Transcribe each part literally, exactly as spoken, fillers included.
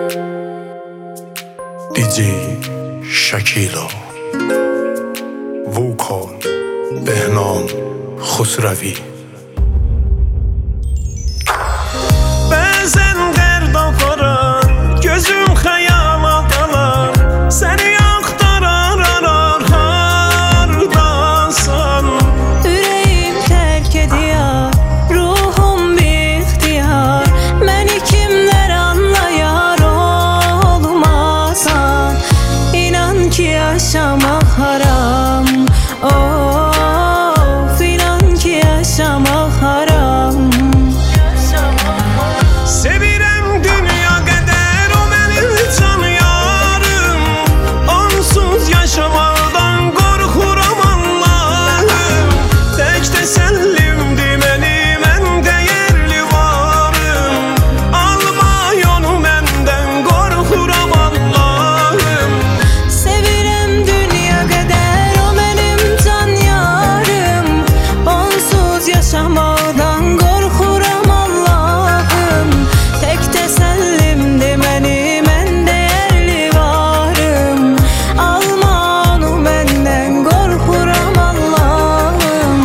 دیجی شکیلا ووکان بهنام خسروی Bəzən dərd aparar, gözüm xəyala dalar, səni axtarar arar hardasan. Ürəyim tərk ediyar, ruhum bixtiyar, məni kimlər anlayar olmasan. İnan ki yaşamaq haram, of, inan ki yaşamaq haram. Sevirəm dünya qədər, o mənim can yarım, onsuz yaşamaqdan qorxuram Allahım. Tək təsəllimdir mənim ən dəyərli varım, alma yolu məndən qorxuram Allahım. Sevirəm dünya qədər, o mənim can yarım, onsuz yaşamaqdan qorxuram Allahım. Tək təsəllimdir mənim ən dəyərli varım, alma onu məndən qorxuram Allahım.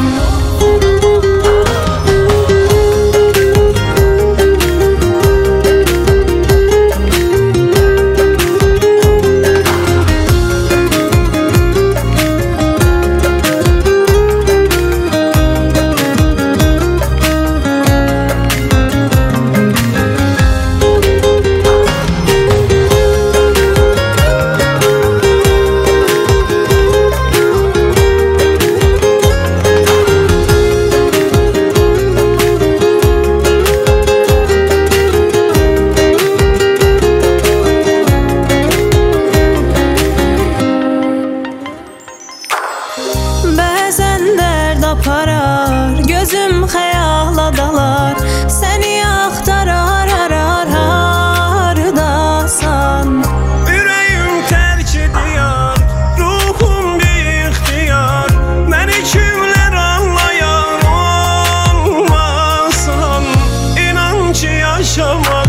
Bəzən dərd aparar, gözüm xəyala dalar, səni axtarar arar hardasan. Ürəyim tərk ediyar, ruhum bixtiyar, məni kimlər anlayar olmasan. İnan ki yaşamaq